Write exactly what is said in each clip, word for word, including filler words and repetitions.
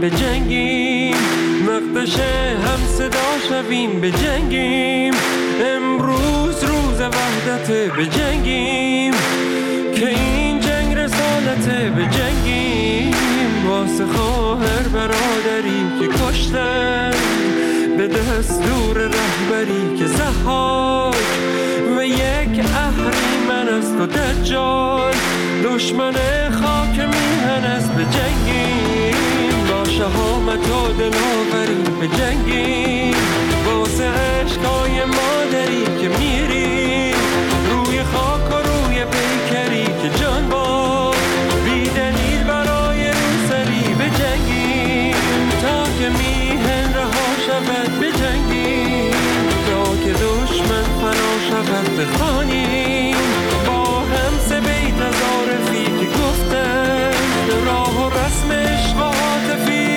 بجنگیم، وقتشه هم صدا شویم بجنگیم، امروز روز وحدت بجنگیم، که این جنگ رسالت بجنگیم، واسه خواهر برادری که کشتن، به دستور رهبری که ضحاک و یک اهریمن است و دجال، دشمن خاک میهن است بجنگیم، با شهامت و دلاوری بجنگیم، واسه عشقای مادری که میری روی خاک و روی پیکری که جان با بی دلیل برای روسری بجنگیم، تا که میهن رها شود بجنگیم، تا که دشمن فنا شود بخوانیم، با هم سه بیت از عارفی که گفتن، راه و رسم عشق و عاطفی.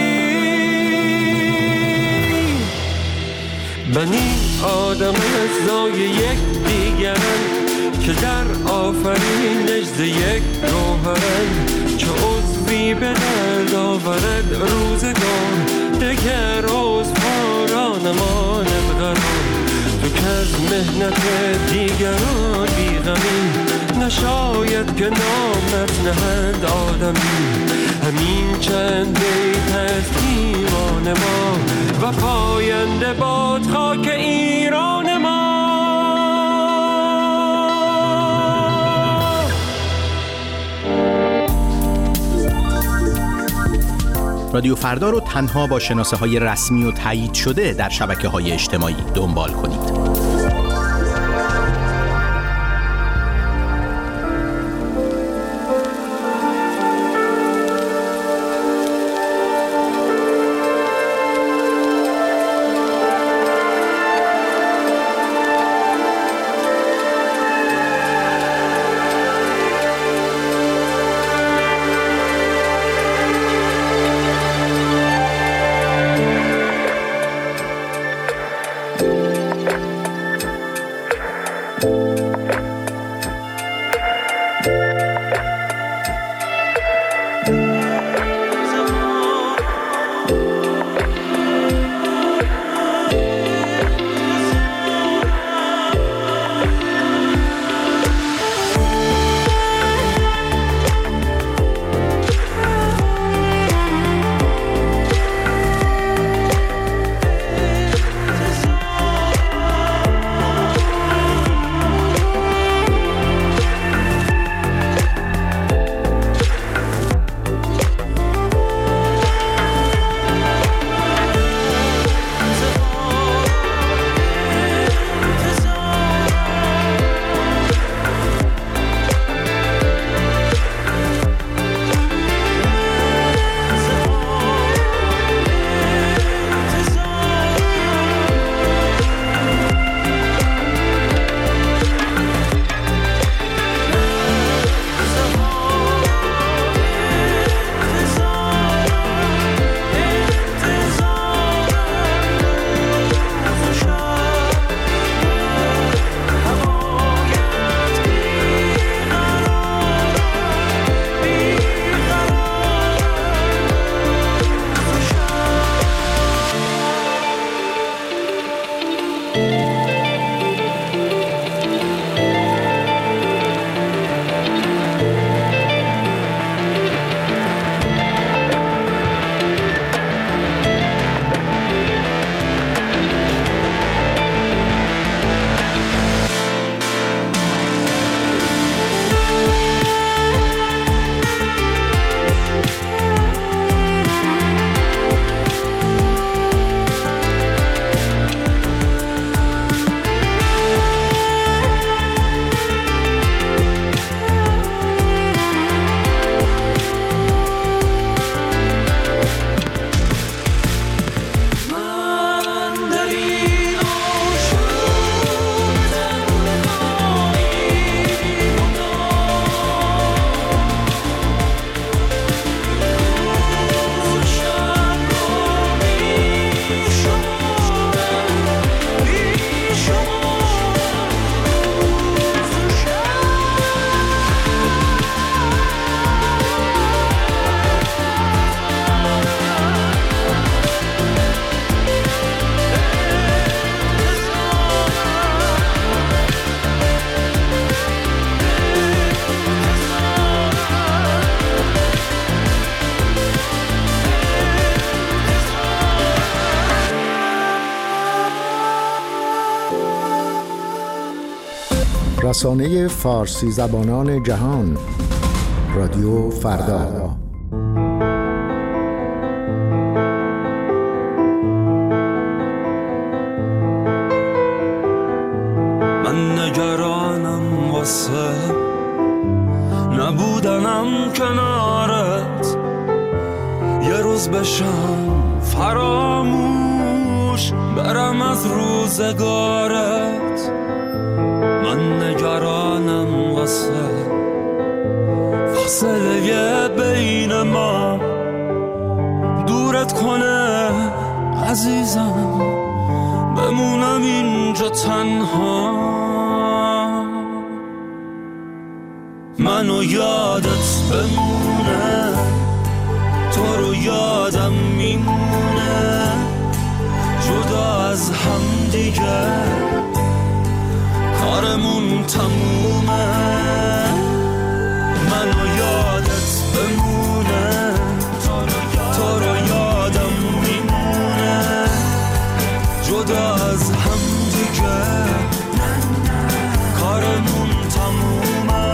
بنی آدم اجزای یک دیگرن، که در آفرینش ز یک گوهرن، چه عضوی به درد آورد روزگار، دگر عضو پارا نماند قرار، تو که از مهنت دیگران بیغمی، نشاید که نامت نهند آدمی، همین چند بیت از ایمان ما، و پاینده باد خاک ایران ما. رادیو فردا رو تنها با شناسه های رسمی و تایید شده در شبکه های اجتماعی دنبال کنید. رسانه فارسی زبانان جهان، رادیو فردا. من نگرانم واسه نبودنم کنارت، یه روز بشم فراموش برم از روزگارت. من نگرانم واسه فاصله بین ما دورت کنه عزیزم، بمونم اینجا تنها. منو یادت بمونه، تو رو یادم میمونه، جدا از هم دیگه کارمون تمومه. منو یادت بمونه، تو رو یادم میمونه، جدا از هم دیگه کارمون تمومه.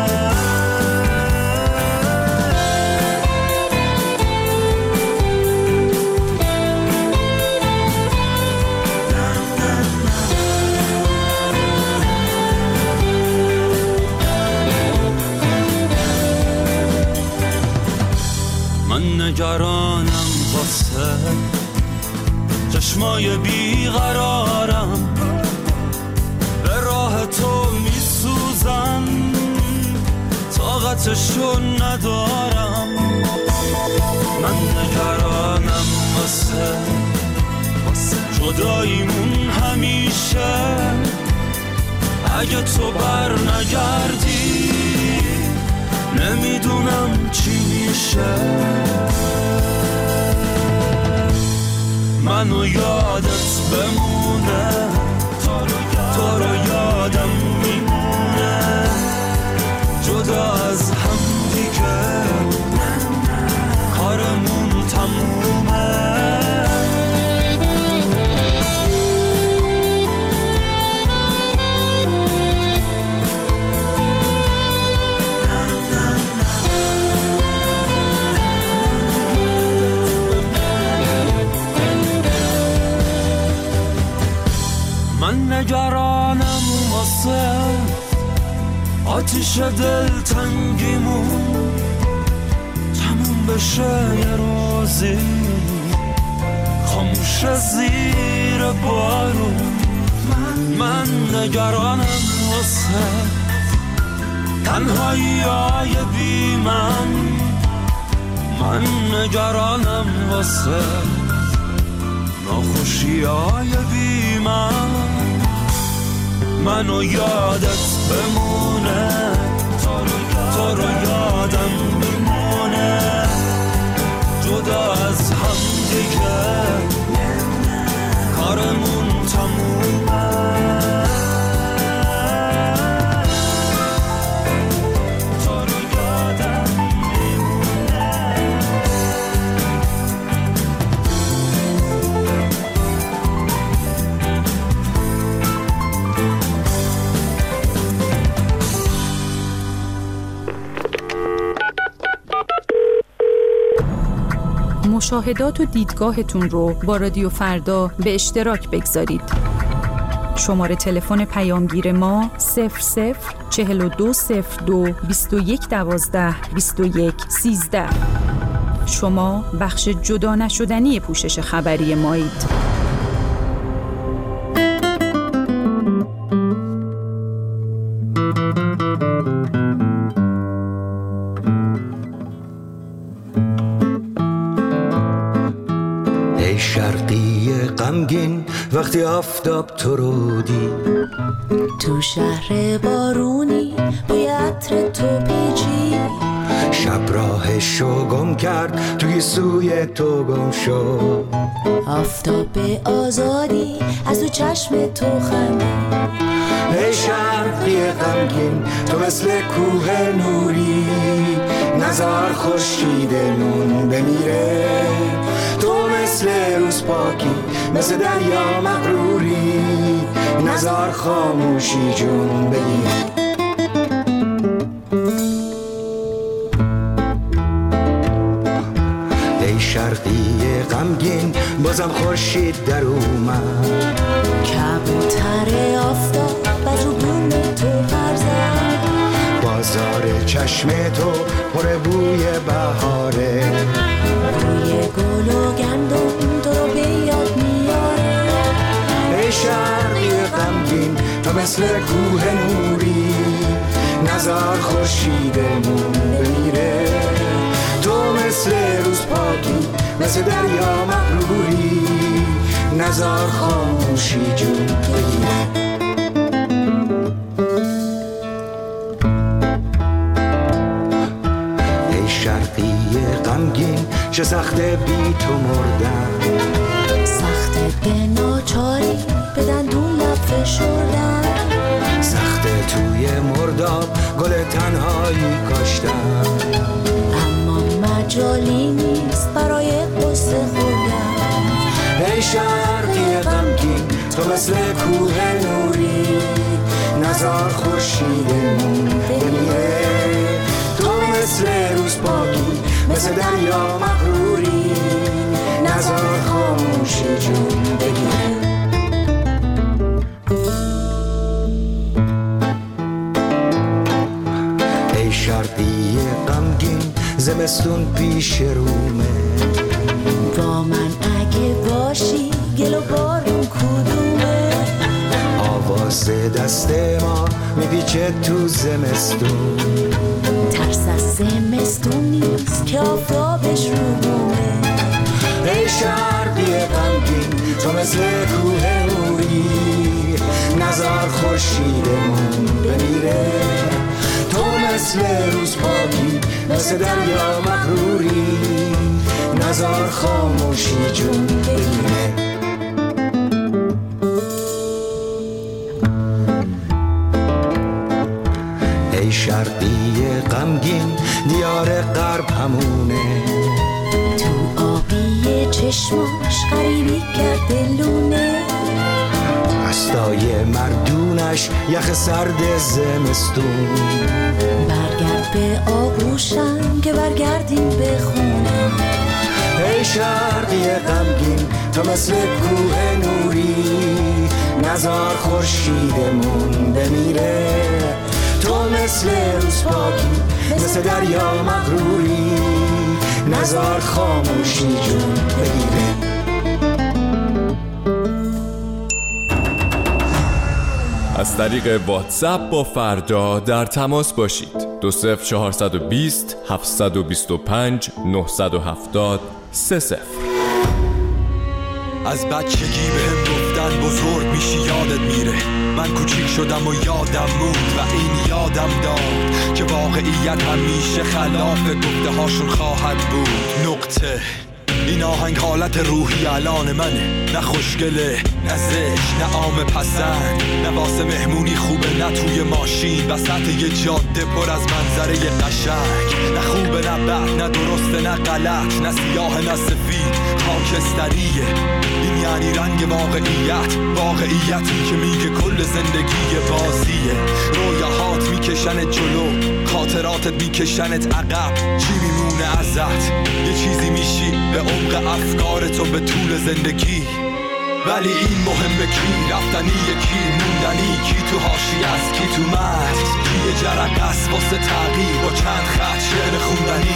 من نگرانم واسه چشمای بیقرارم، به راه تو میسوزم، طاقتشو ندارم. من نگرانم واسه جداییمون همیشه، اگه تو بر نگردی نمیدونم چی میشه. منو یادت بمونه، تو رو یادم میمونه، جدا از هم دیگه کارمون تمومه. من نگرانم واسه آتیش دلتنگیمون تموم بشه، یه روزی خاموش زیر بارون. من نگرانم واسه تنهایی های بی من، من نگرانم واسه ناخوشی های بی من. منو یادت بمونه، تو رو یادم میمونه، جدا از هم دیگه کارمون تمومه. مشاهدات و دیدگاهتون رو با رادیو فردا به اشتراک بگذارید. شماره تلفن پیامگیر ما صفر صفر چهل و دو صفر دو بیست و یک دوازده بیست و یک سیزده. شما بخش جدا نشدنی پوشش خبری مایید. غمگین وقتی آفتاب تو رو دید، تو شهر بارونی بوی عطر تو پیچی، شب راهشو گم کرد توی سوی تو گم شد، آفتاب آزادی از تو چشم تو خندید. ای شرقی غمگین تو مثل کوه نوری، نزار خورشید نون بمیره، تو مثل روز پاکی مثل دریا مغروری، نزار نزار خاموشی جون بگیره. ای شرقی غمگین بازم خورشید در اومد، کبوتر آفتاب از رو بوم تو پر زد، بازار چشم تو پر بوی بهاره، بوی گل و گندم تو رو به یاد میاره. ای شرقی غمگین تو مثل کوه نوری، نزار خورشیدمون بمیره. تو مثل روز پاکی مثل دریا مغروری، نزار خاموشی جون بگیره. ای شرقی غمگین چه سخته بی تو مردن، سخته به ناچاری به دندون لب فشردن، سخته توی مرداب گل تنهایی کاشتن، اما مجالی نیست برای قصه خوردن. ای شرقی غمگین تو مثل کوه نوری، نزار خورشیدمون بمیره. تو مثل روز پاکی مثل دریا مغروری، نزار خاموشی جون بگیره. ای شرقی غمگین زمستون پیش رومه، با من اگه باشی گل و بارون کدومه، آواز دست ما میپیچه تو زمستون، ترس از زمستون نیست که آفتابش رو بومه. ای شرقی غمگین تو مثل کوه نوری، نزار خورشیدمون بمیره. تو مثل روز پاکی مثل دریا مغروری، نزار خاموشی جون بگیره. ای شرقی غمگین دیار غرب همونه، تو آبی چشماش غریبی کرده لونه، دستای مردونش یخ سرد زمستون، برگرد به آغوشم که برگردیم به خونه. ای شرقی غمگین تو مثل کوه نوری، نزار خورشیدمون بمیره. تو مثل روز پاکی مثل دریا مغروری، نزار خاموشی جون بگیره. از طریق واتساپ با فردا در تماس باشید. دو صفر چهارصد و بیست هفتصد و بیست و پنج نهصد و هفتاد سه صفر. از بچگی بهم گفتن بزرگ میشی یادت میره، من کوچیک شدم و یادم موند و این یادم داد که واقعیت همیشه خلاف گفته هاشون خواهد بود. نقطه. این آهنگ حالت روحی الان منه، نه خوشگله نه زشت نه عام پسند، نه واسه مهمونی خوبه نه توی ماشین وسط یه جاده پر از منظره قشنگ، نه خوبه نه بد نه درسته نه غلط، نه سیاه نه سفید خاکستریه. این یعنی رنگ واقعیت، واقعیتی که میگه کل زندگی بازیه. رویاهات میکشنت جلو، خاطراتت میکشنت عقب، چی میمونه ازت؟ یه چیزی میشی به عمق افکارتو به طول زندگی. ولی این مهمه کی رفتنی، کی موندنی، کی تو حاشیه است کی تو متن، کی یه جرقه است واسه تغییر با چند خط شعر خوندنی.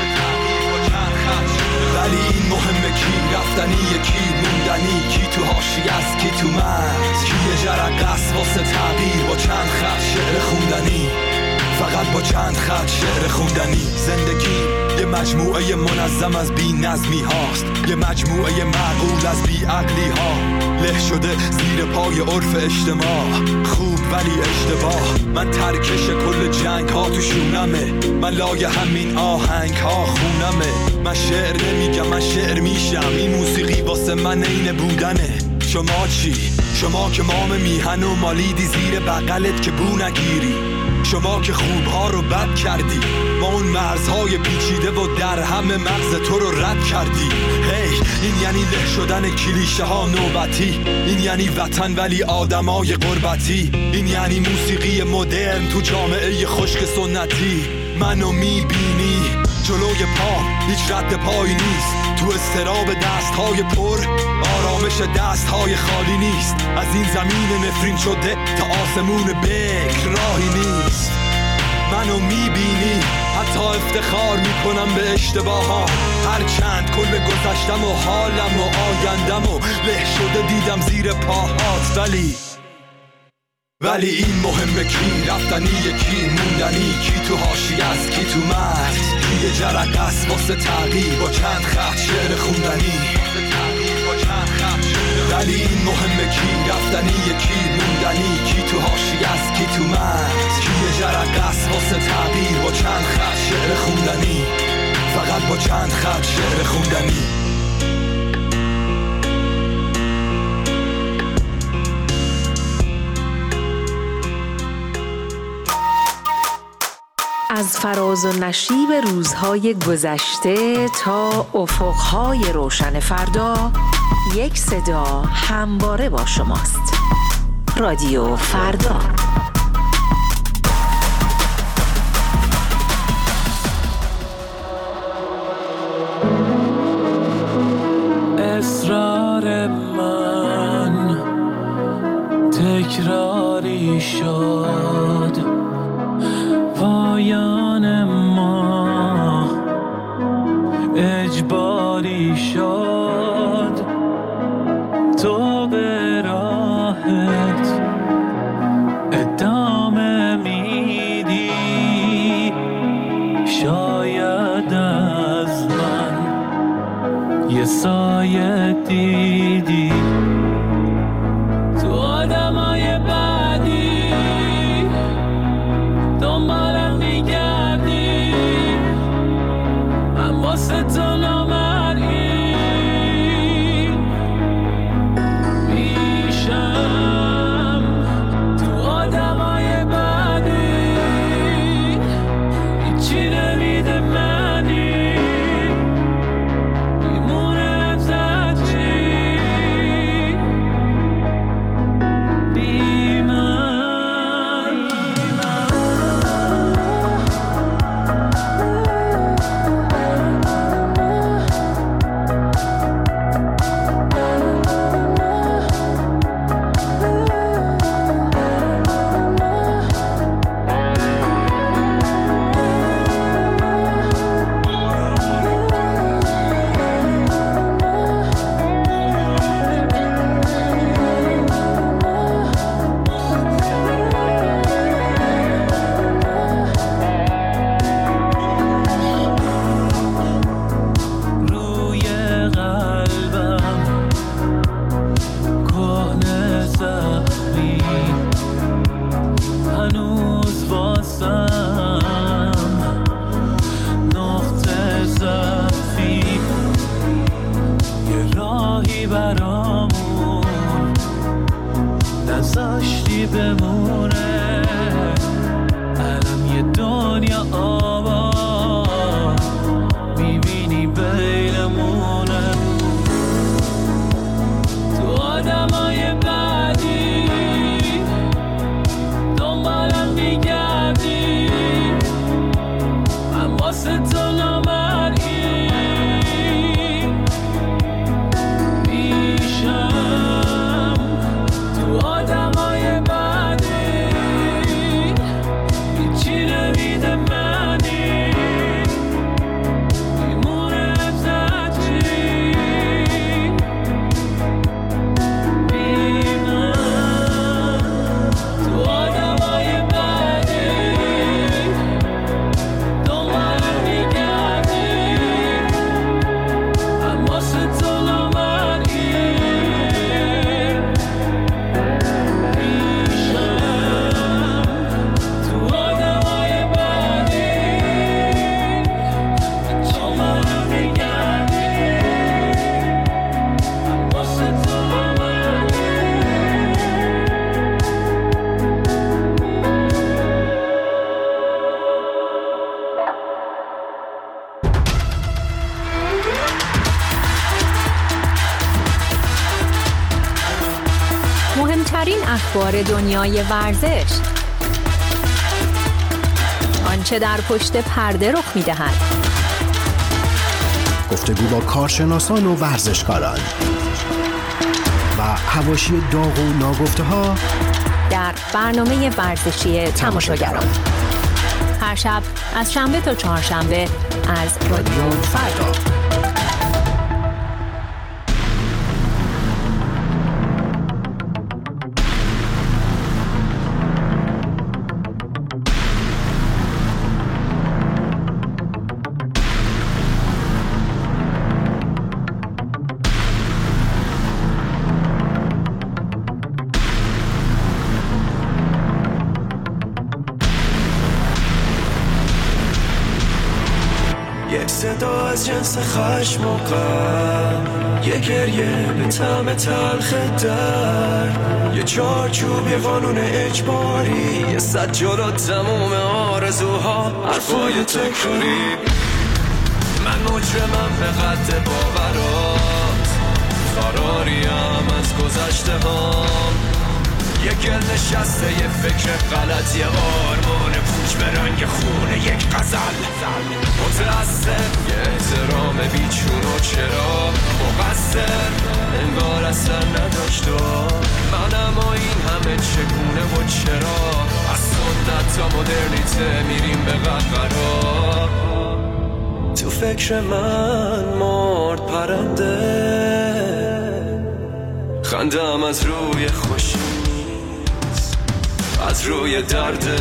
ولی این مهمه کی رفتنی، کی موندنی، کی تو حاشیه است کی تو متن، کی یه جرقه است واسه تغییر با چند خط شعر خوندنی. فقط با چند خط شعر خوندنی. زندگی یه مجموعه منظم از بی نظمی هاست، یه مجموعه معقول از بی عقلی ها، له شده زیر پای عرف اجتماع. خوب ولی اشتباه، من ترکش کل جنگ ها تو شونمه، من لای همین آهنگ ها خونمه. من شعر نمیگم من شعر میشم، این موسیقی واسه من عین بودنه. شما چی؟ شما که مام میهن و مالیدی زیر بغلت که بو نگیری. شما که خوبها رو بد کردی، ما اون مرزهای پیچیده و در همه مغز تو رو رد کردی. هی hey, این یعنی له شدن کلیشه ها نوبتی، این یعنی وطن ولی آدمای غربتی، این یعنی موسیقی مدرن تو جامعه خشک سنتی. منو میبینی جلوی پا هیچ رد پایی نیست، تو استراب دستهای پر آرامش دستهای خالی نیست. از این زمین نفرین شده تا آسمون بکر راهی نیست. منو میبینی حتی افتخار میکنم به اشتباهات، هرچند کل گذشتم و حالم و آیندم و له شده دیدم زیر پاهات. ولی ولی این مهمه کی رفتنی کی موندنی، کی تو حاشیه است کی تو مرز، کی یه جرق است واسه تغییر با چند خط شعر خوندنی. ولی این مهمه کی رفتنی کی موندنی، کی تو حاشیه است کی تو مرز، کی یه جرق است واسه تغییر با چند خط شعر خوندنی، فقط با چند خط شعر خوندنی. از فراز و نشیب روزهای گذشته تا افقهای روشن فردا، یک صدا همواره با شماست. رادیو فردا. اصرار من تکراری شد، پایان ما اجباری شد، تو به راحت ادامه میدی، شاید از من یه سایه دیدی، تو آدمای بعدی دنبالم میگردی، من واسه تو نامرئی میشم، تو آدمای بعدی هیچی نمیده منی، میمونه ازت چی بی من. روی قلبم کهنه زخمی، هنوز واسم نقطه ضعفی، یه راهی برامون نذاشتی بمونه، الان یه دنیا آباد میبینی بینمونه، تو آدمای بعدی دنبالم میگردی، من واسه تو نامرئی میشم، تو آدمای بعدی مهمترین اخبار دنیای ورزش، آنچه در پشت پرده رخ می‌دهد، گفتگو با کارشناسان و ورزشکاران و حواشی داغ و ناگفته‌ها در برنامه ورزشی تماشاگران. هر شب از شنبه تا چهارشنبه از رادیو فردا. یک صدا از جنس خشم و غم، یه گریه به طعم تلخ درد، یه چارچوب، یه قانون اجباری، یه صد جلو تموم آرزوها، حرفای تکراری. من مجرمم به قد باورات، فراریم از گذشته هام، یه گل نشسته، یه فکر غلط، یه آرمان پوچ به رنگ خونه، یک غزل متأسف، یه احترام بیچون و چرا مقصر، انگار اصلا نداشت و منم و این همه چگونه و چرا، از سنت تا مدرنیته میریم به قهقرا. تو فکر من مرد پرنده، خندم از روی خوشی، از روی درده،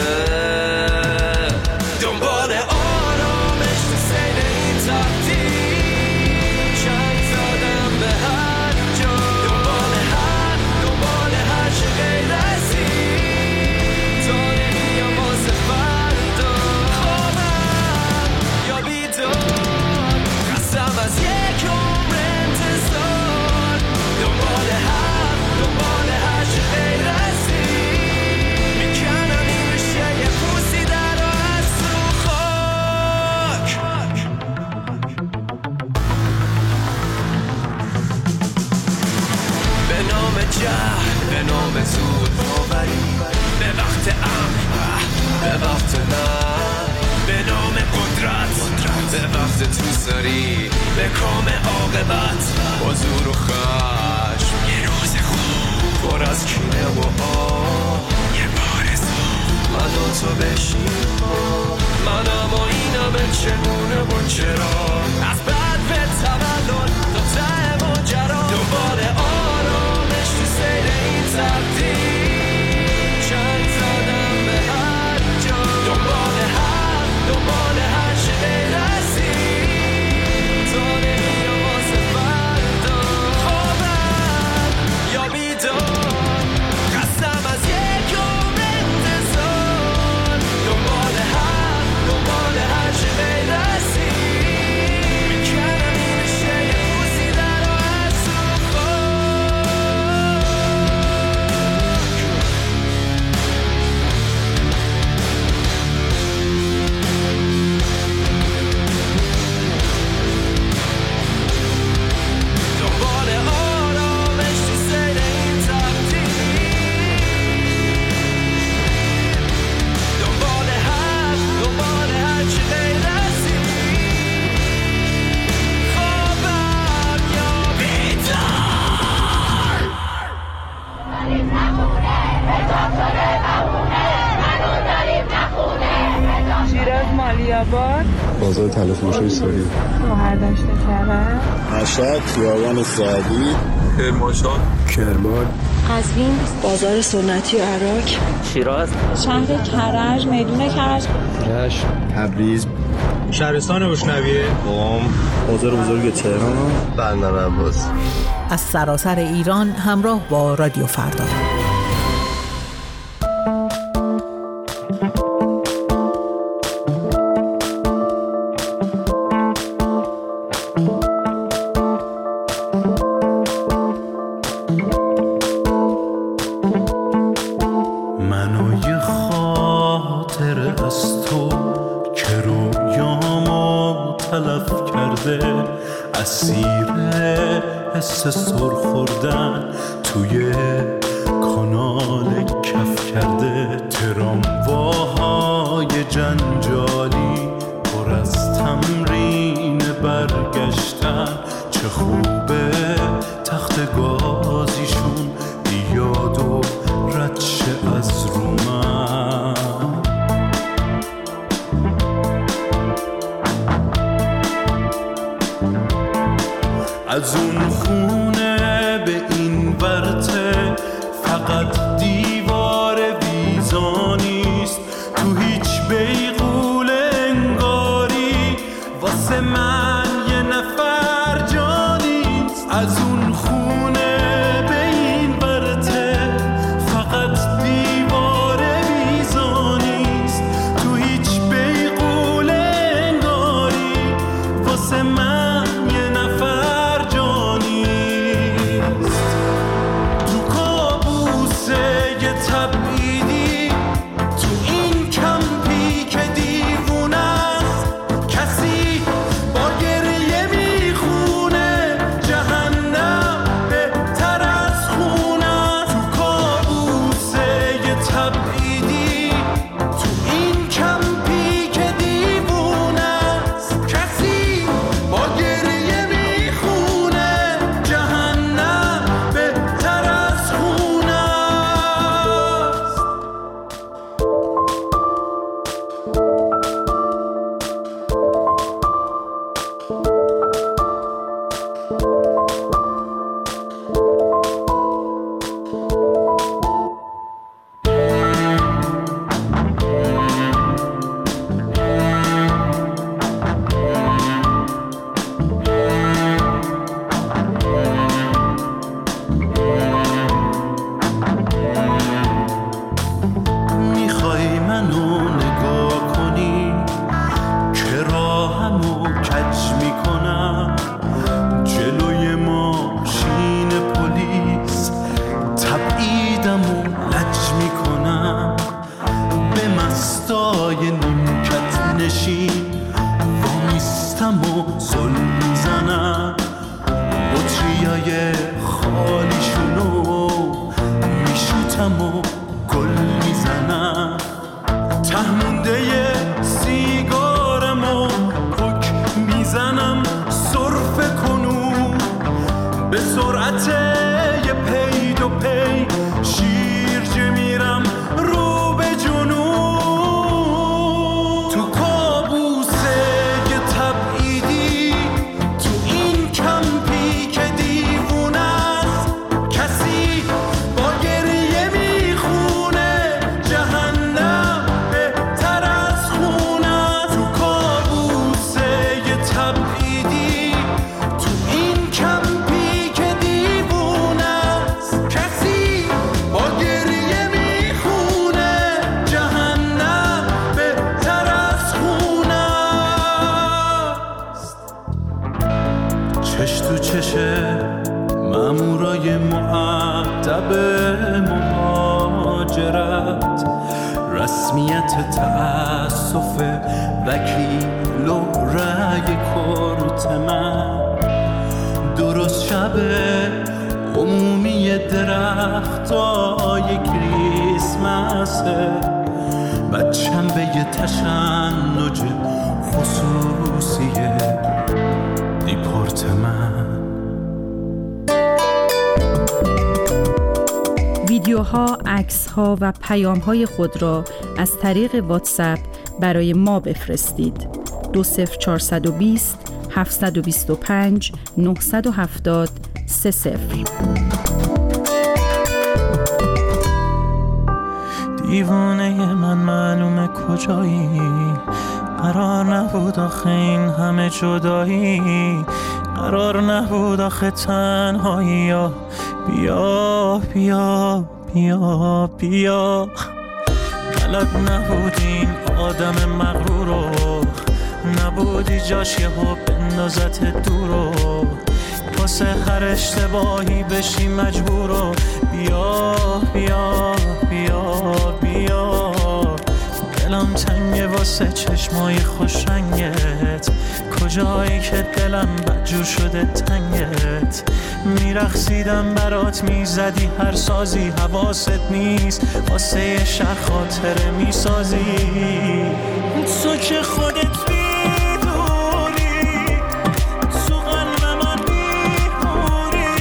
دنبال آرامش تو سیل این تقدیر، چند زدم به هر جا، دنبال هر دنبال هر چه غیر از این، تا نمیام واسه فردا، خوابم یا بیدار، خستم از یک عمر انتظار، دنبال هر دنبال هر چه غیر از جهل، به نام زود باوری، به وقت امن، به وقت من، به نام قدرت، به وقت توسری، به کام عاقبت، با زور و خشم، یه روز خوب پر از کینه و آه، یه بارزو من و تو بشیم، منم و اینم چگونه و چرا، از بعد به تولد تا ته ماجرا، دنبال آرامش تو سیر این تقدیر، چند زدم به هر جا، دنبال هر دنبال هر چه غیر از این، تا نمیام واسه فردا، خوابم یا بیدار، خستم از یک عمر انتظار، دنبال هر دنبال هر چه غیر از این، میکنم این بشه یه روزی در و از دنبال آرامش تو سیر این تقدیر، دنبال هر دنبال هر چی غیر از این، خوابم یا بیدار. شیراز مالیاباد، بازار تلفروشی ساری، شوهر داشته کرد، مشهد خیابان سعدی، کرمانشاه، کرمان، قزوین، بازار سنتی عراق، شیراز، شهر کرج، میدون کرج، رشت، تبریز، شهرستان بشنویه، قم، بازار بزرگ تهران، بندر عباس. از سراسر ایران همراه با رادیو فردا. اسیر حس سر خوردن توی میشم و گل میزنم، ته مونده سیگارم و پک میزنم، سرفه کنون به سرعت یه پید و پی، شیرجه میرم رو به جنون. تو کابوسه یه تبعیدی، تو این کمپی که دیوونه است، کسی با گریه میخونه جهنم بهتر از خونه. تو کابوسه یه تبعیدی، تو این کمپی که دیوونه است، کسی با گریه میخونه جهنم بهتر از خونه است. چش تو چشه مامورای مؤدب مهاجرت، رسمیت تأسف وکیل و رأی کرت من، درست شب عمومی درختای کریسمسه، بچم به یه تشنج خصوصی دیپارتمن. ویدیوها، عکس‌ها و پیام‌های خود را از طریق واتساپ برای ما بفرستید. دو صفر چهارصد و بیست هفتصد و بیست و پنج نهصد و هفتاد سه صفر. دیوانه من معلومه کجایی، قرار نبود آخه این همه جدایی، قرار نبود آخه تنهایی. بیا بیا بیا بیا، بلد نبود این آدم مغرورو، نبودی جاش یهو بندازت دورو، واسه هر اشتباهی بشی مجبورو. بیا بیا بیا بیا، دلم تنگه واسه چشمای خوش رنگت، کجایی که دلم بدجور شده تنگت. میرقصیدم برات، میزدی هر سازی، حواست نیست واسه یه شهر خاطره میسازی. تو که خودت میدونی تو قلب من میمونی،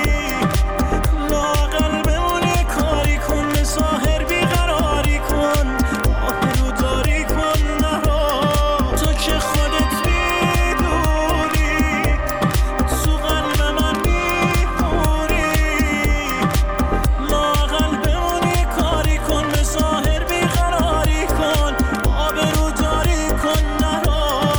لااقل بمونی کاری کن، به ظاهر بیقراری کن، آبرو داری کن نرو. تو که خودت میدونی تو قلب من میمونی، لااقل بمونی کاری کن، به ظاهر بیقراری کن، آبرو داری کن نرو.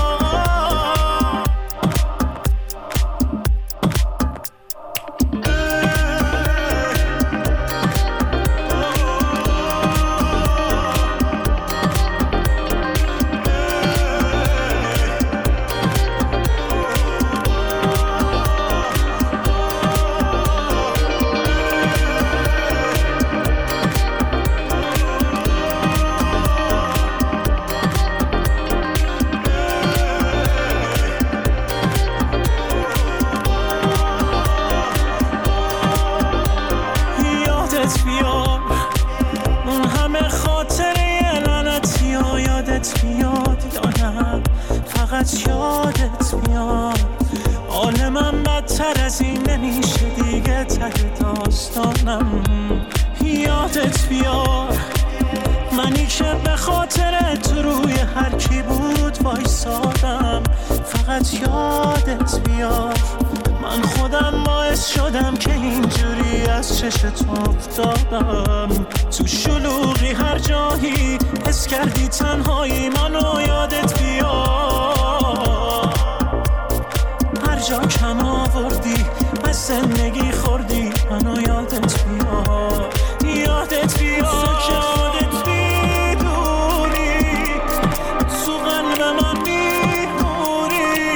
یادت بیاد اون همه خاطره لعنتی ها، یادت بیاد یا نه فقط یادت بیاد. حال من بدتر از این نمیشه دیگه، ته داستانم. یادت بیاد منی که به خاطر تو روی هر کی بود وایسادم، فقط یادت بیاد من خودم باعث شدم که اینجوری از چش تو افتادم. تو شلوغی هر جایی حس کردی تنهایی منو، یادت بیاد هر جا کم آوردی از زندگی خوردی منو، یادت بیاد یادت بیاد. تو که خودت میدونی تو قلب من میمونی،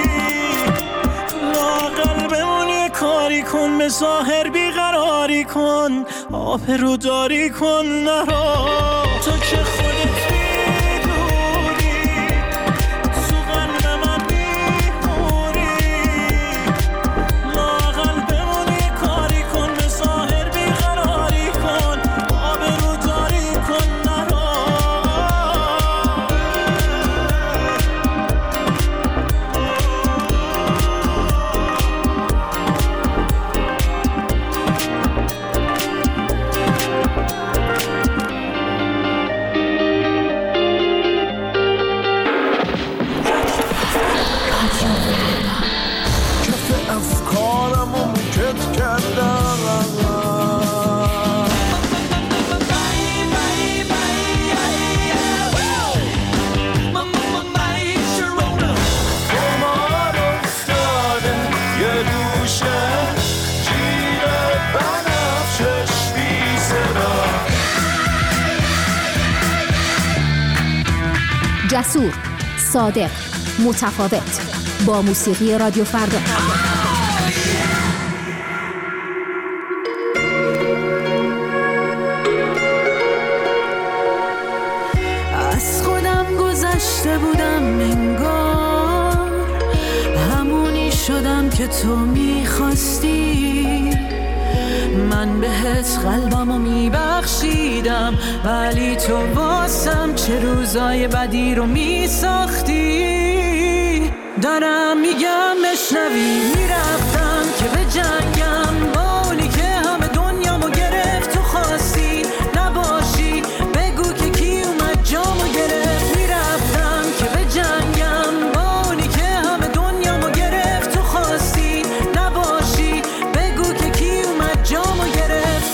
لااقل بمونی کاری کن، به ظاهر بیقراری کن، آبرو داری کن نرو. تو که خودت میدونی تو قلب من میمونی، لااقل بمونی کاری کن، به ظاهر بیقراری کن، جسور، صادق، متفاوت، با موسیقی رادیو فردا. از خودم گذشته بودم انگار، همونی شدم که تو میخواستی. من بهت قلبمو میبخشیدم، ولی تو واسم چه روزای بدی رو میساختی. دارم میگم بشنوی، میرفتم که به جنگم با اونی که همه دنیامو گرفت. تو خواستی نباشی، بگو که کی اومد جامو گرفت. میرفتم که به جنگم با اونی که همه دنیامو گرفت. تو خواستی نباشی، بگو که کی اومد جامو گرفت.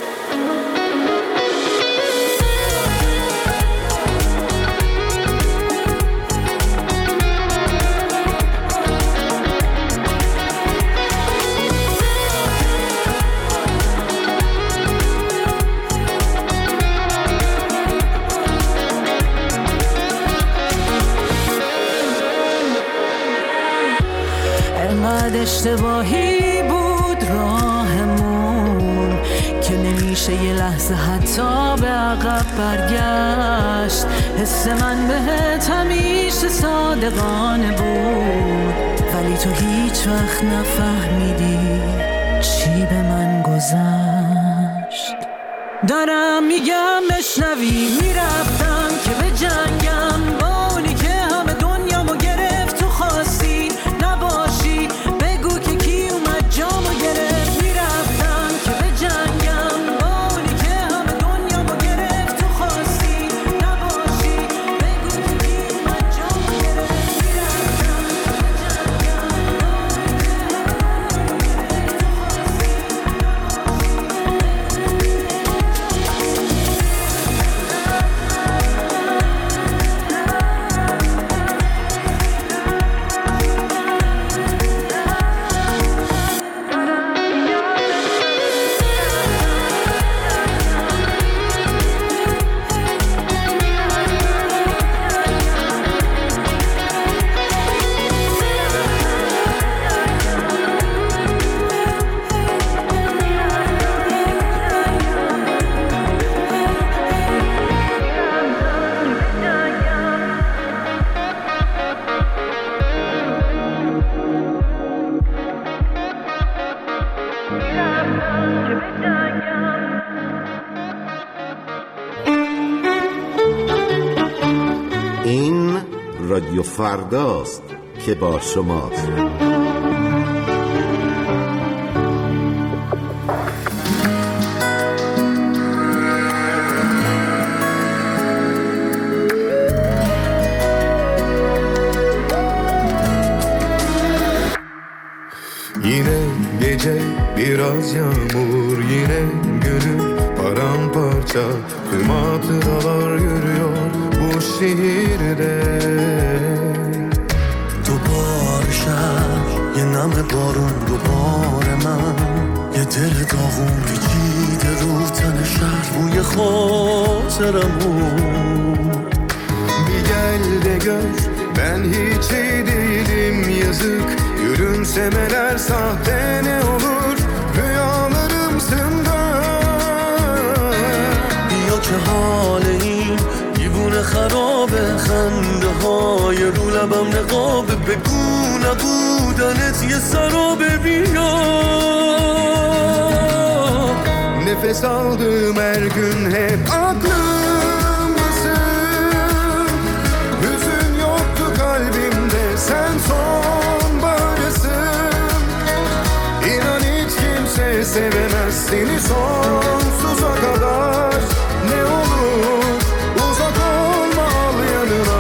انقدر اشتباهی بود راهمون که نمیشه یه لحظه حتی به عقب برگشت. حس من بهت همیشه صادقانه بود، ولی تو هیچ وقت نفهمیدی چی به من گذشت. دارم میگم بشنوی، میرفتم که به جنگم با اونی که همه دنیامو گرفت. تو خواستی نباشی، بگو که کی اومد جامو گرفت. میرفتم که به جنگم با اونی که همه دنیامو گرفت. تو خواستی نباشی، بگو که کی اومد جامو گرفت. میرفتم که به این رادیو فرداست که با شماست. Yine gece biraz yağmur, yine gönül paramparça. Tüm hatıralar yürüyor bu şehirde. دوباره شب یه نم بارون، دوباره من یه دل داغون پیچیده رو تن شهر بوی خاطرمون. Bir gel de gör ben hiç iyi değilim yazık. Gülümsemeler sahte ne olur rüyalarımsın da. بیا که حال این دیوونه خرابه، خنده های رو لبم نقابه. بگو نبودنت یه سرابه. بیا Nefes aldığım her gün hep aklımdasın. Hüzün yoktu kalbimde, sen sonbaharısın. İnan hiç kimse sevemez seni sonsuza kadar. Ne olur uzak olma, al yanına.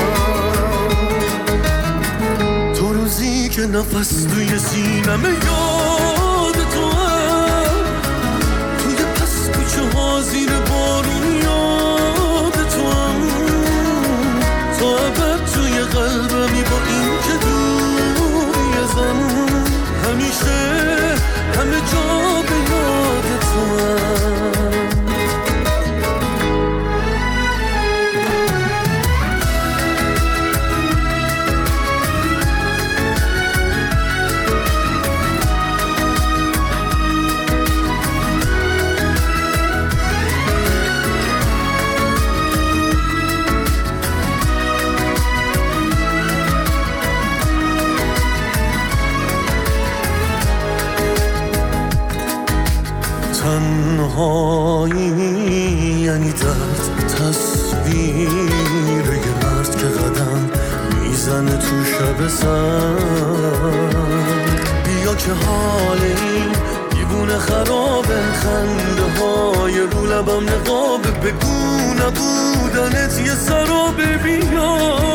تو روزی که نفس توی سینمه یاد تو هم، توی پس کوچه ها زیر بارون یاد تو هم. تا ابد توی قلبمی با این که دوری ازم، همیشه همه جا به یاد تو هم. یعنی درد، تصویر یه مرد که قدم میزنه تو شب سرد. بیا که حال این دیوونه خرابه، خنده های رو لبم نقابه، بگو نبودنت یه سرابه. بیا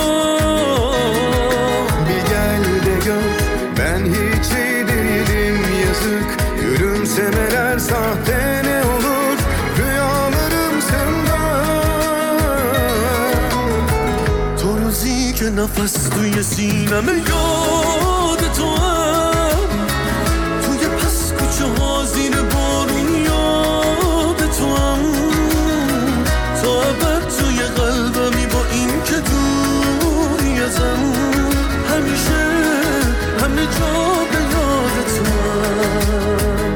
gel de gör, ben hiç iyi değilim yazık. Gülümsemeler sahte ne olur, rüyalarım senden. تو روزی که نفس توی سینمه یاد تو هم، توی پس کوچه ها زیر بارون یاد تو هم، تا ابد توی قلبمی با این که دوری ازم، همیشه همه جا به یاد تو هم.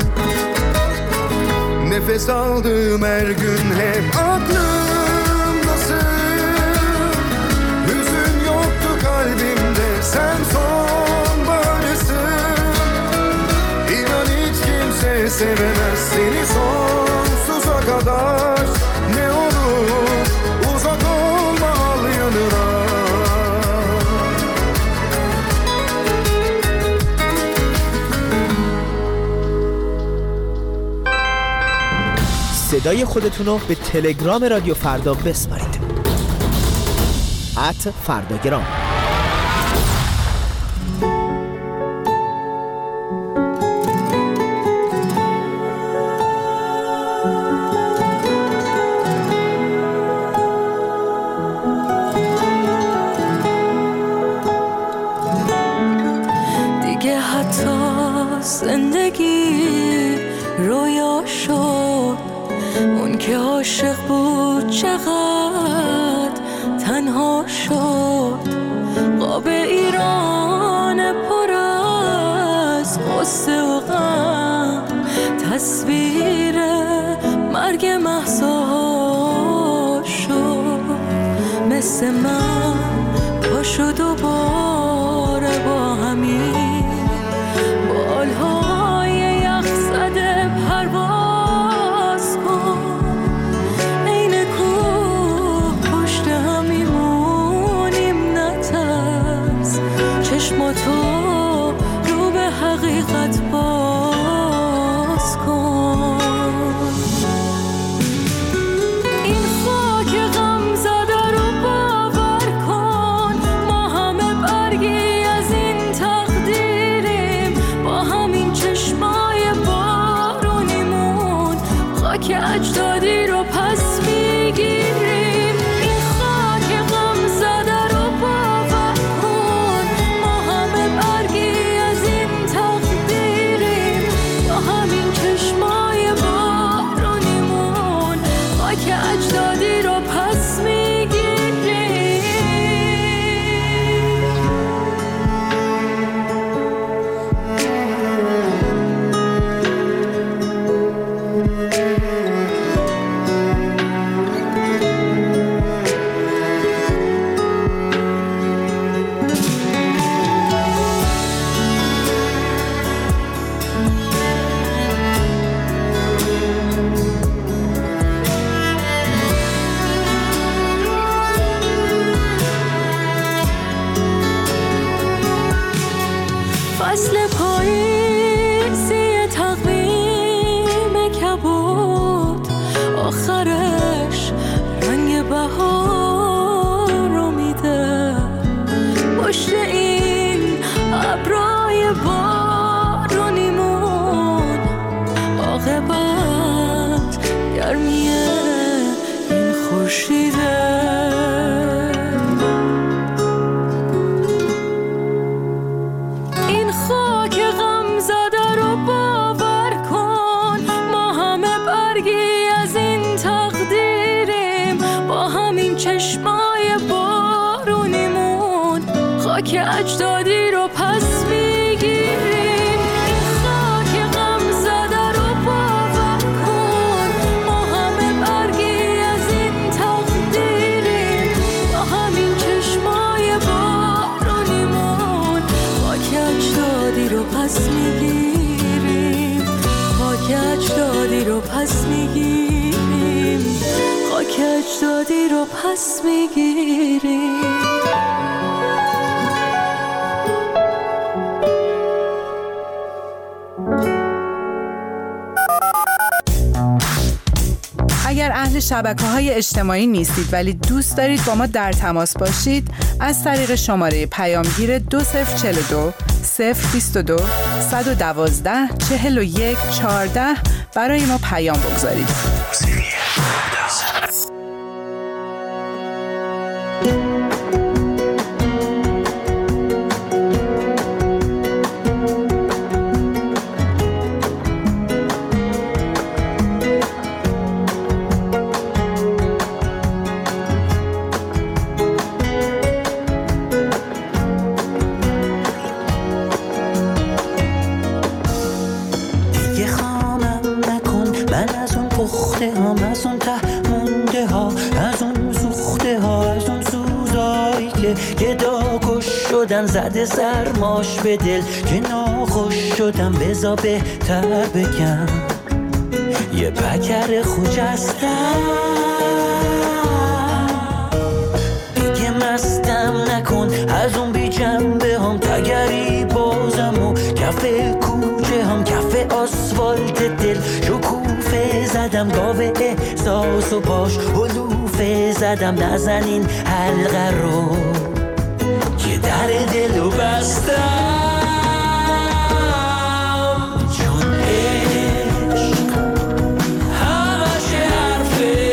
Nefes aldığım her gün hep aklımdasın. Hüzün yoktu kalbimde, sen sonbaharsın. İnan hiç kimse sevemez seni sonsuza kadar. Ne olur uzak olma, al yanına. صدای خودتون رو به تلگرام رادیو فردا بسپارید. ات فرداگرام. دیگه حتی زندگی رویا شد، اون که عاشق بود چقدر تنها شد. قاب ایران پر از قصه و غم، تصویر مرگ مهسا شد. مثل من پاشو دوباره با همین بالهای یخ زده پرواز کن. این کوه پشت هم میمونیم، نترس چشماتو رو به حقیقت باز کن. این خاک غم زده رو باور کن، ما همه برگی از این تقدیریم. با همین چشمای بارونیمون خاک اجدادی رو پس میگیریم. این خاک غم زده رو باور کن، ما همه برگی از این تقدیریم. با همین چشمای بارونیمون خاک اجدادی رو پس میگیریم. فصل پاییزی تقویم کبود، آخرش رنگ بهار رو میده. پشت این ابرای بارونیمون عاقبت گرمی این خورشیده. این خاک غم زده رو باور کن، ما همه برگی از این تقدیریم. با همین چشمای بارونیمون خاک اجدادی رو پس میگیریم. این خاک غم زده رو باور کن، ما همه برگی از این تقدیریم. با همین چشمای بارونیمون خاک اجدادی رو پس میگیریم. خاک اجدادی رو پس میگیریم. چی رو پس میگیری؟ اگر اهل شبکه‌های اجتماعی نیستید ولی دوست دارید با ما در تماس باشید، از طریق شماره پیامگیر دو صفر چهل و دو صفر بیست و دو صد و دوازده چهل و یک چهارده برای ما پیام بگذارید. زده سرماش به دل که ناخوش شدم، بزا بهتر بگم یه پکر خجستم. دیگه مستم نکن از اون بی جنبه هم، تگری بازم و کف کوچه هم، کف آسفالت دل شکوفه زدم، گاوه احساس و باش حلوفه زدم. نزن این حلقه رو که در دلو بستم، چون عشق همش حرفه،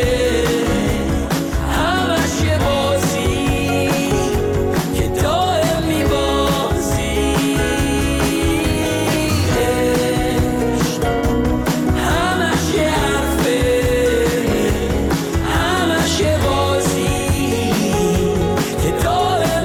همش یه بازی که دائم میبازی. عشق همش یه حرفه، همش یه بازی که دائم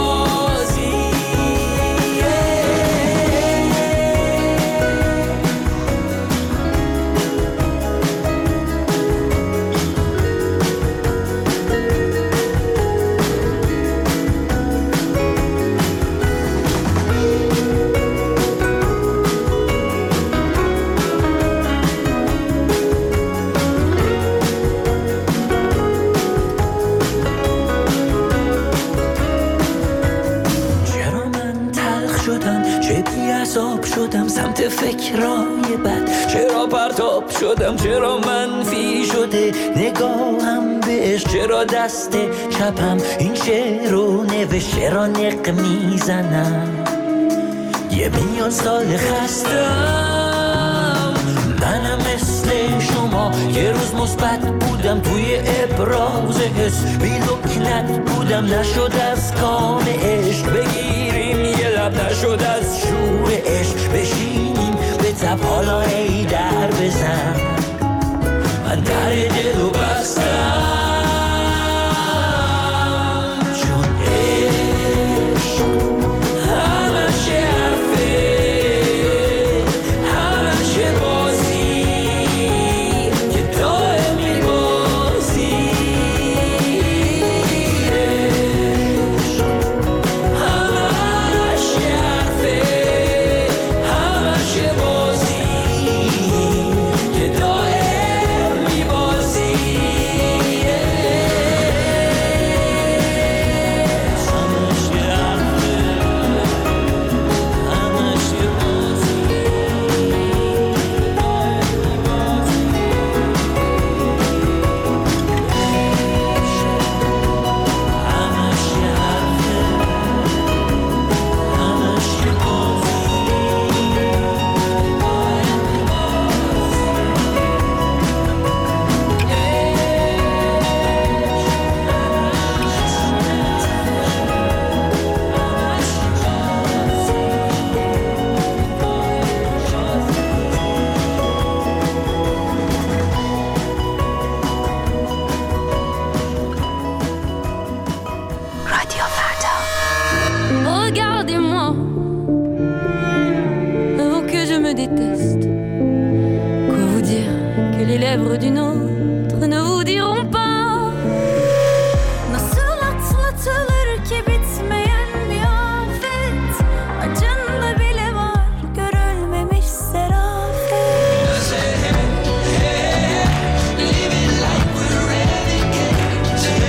شدم سمت فکرای بد، چرا پرتاب شدم، چرا منفی شده نگاهم بهش، چرا دست چپم این شعر رو نوشت، چرا نق میزنم یه میلیون سال خستم. منم مثل شما یه روز مثبت بودم توی ابراز حس، بی لکنت بودم نشد از کام عشق بگیریم یه لب، نشد از شور عشق بشینیم به تب، حالا ای در بزن من در دلو بستم، چون عشق همش حرفه، همش بازی که دائم میبازی. عشق همش حرفه، همش بازی که دائم میبازی. Regardez-moi, vous que je me déteste. Quoi vous dire que les lèvres d'une autre ne vous diront pas? Nasıl atlatılır ki bitmeyen bir afet, acında bile var görülmemiş serafet. Living like we're renegades.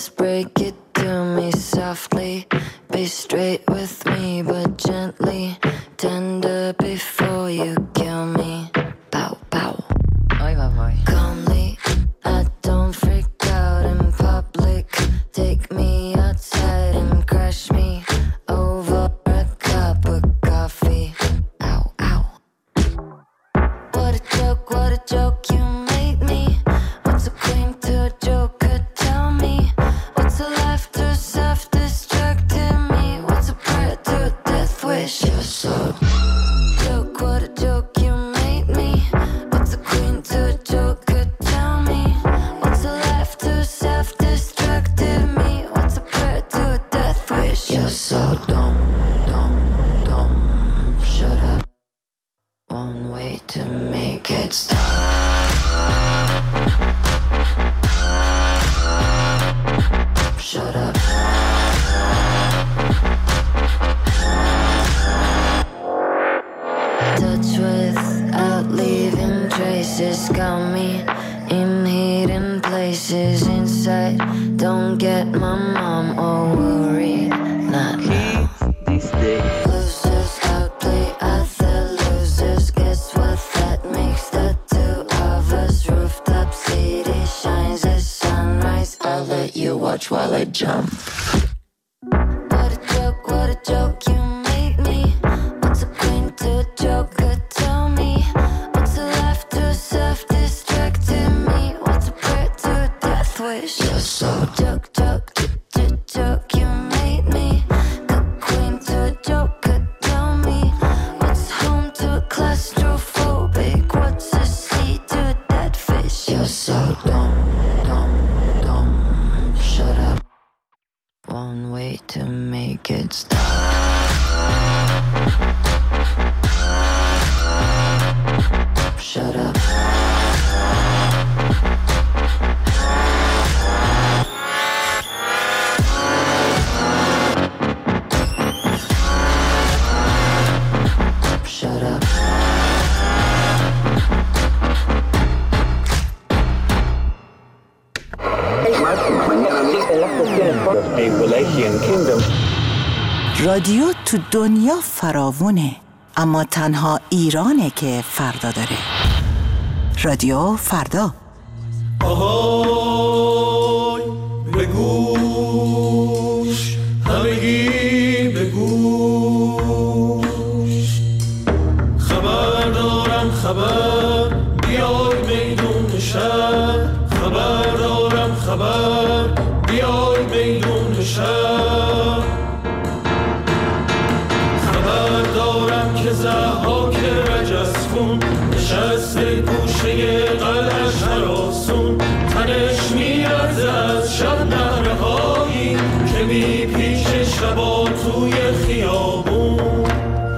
Just break it to me softly. Be straight with me, but gently. Tender before you kill me. Bow, bow. Oi, boy, boy. Calmly, I don't freak out in public. Take me outside and crash me over a cup of coffee. Ow, ow. What a joke, what a joke you made me. What's a queen to a joker? Tell me. What's a life to self-destructing me? What's a prayer to a death wish? You're so joke, what a joke you made me. What's a queen to a joker? Tell me. What's a life to self-destructing me? What's a prayer to a death wish? You're so dumb, dumb, dumb. Shut up. One way to make it stop. Shut up. Touch without leaving traces. Got me in hidden places inside. Don't get my mom all worried. Not now. Losers outplay other losers. Guess what that makes the two of us? Rooftop city shines as sunrise. I'll let you watch while I jump. What a joke, what a joke you made me. What's a queen to a joker? Tell me. What's a life to self-destructing me? What's a prayer to a death wish? You're so joke, joke, joke, joke you made me. Good queen to a joker. Tell me. What's home to a claustrophobic? What's a sea to a dead fish? You're so dumb, dumb, dumb. Shut up. One way to make it stop. Shut up. Shut up. رادیو تو دنیا فراوونه، اما تنها ایرانه که فردا داره. رادیو فردا. آهای به گوش، همگی به گوش، خبر دارم خبر، بیای میدون شهر، خبر دارم خبر، بیای میدون شهر، خبر دارم که ضحاک رجسفون نشسته گوشه قلعش هراسون، تنش میرزه از شب نهرهایی که میپیچه شبا توی خیابون،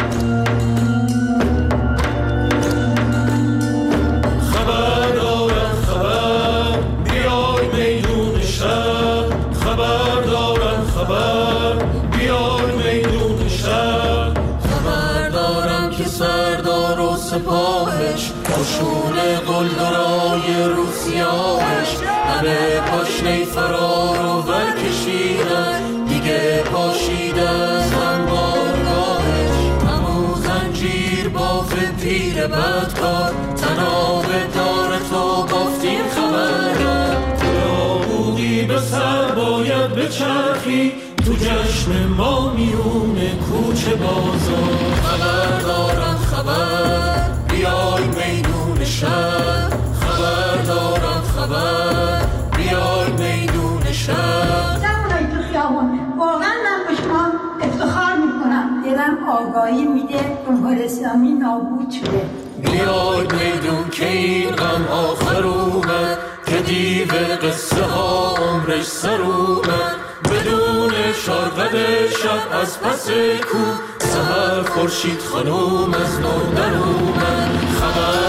خبر دارم خبر، بیای میدون شهر، خبر دارم خبر، بیای میدون شهر، خبر دارم که سردار و سپاهش پاشون قلدرای روسیاهش همه پاشنه فرار و ورکشیدن، دیگه پاشیده از انبارگاهش، همون زنجیر باف پیر بدکار، تناب دار تو بافتیم خبره، تو بودی به سر باید بچرخی تو جشن ما میونه کوچه بازار، خبر دارم خبر، بیای میدون شهر، خبر دارم خبر، بیای میدون شهر. جوانای تو خیابون واقعا من به شما افتخار میکنم، دلم آگاهی میده جمهوری اسلامی نابود شده. بیای میدون که این غم آخر اومد، که دیو قصه ها عمرش سر اومد، بدون شارقد شب از پس کو سهر خورشید خانوم از نو در اومد، خبر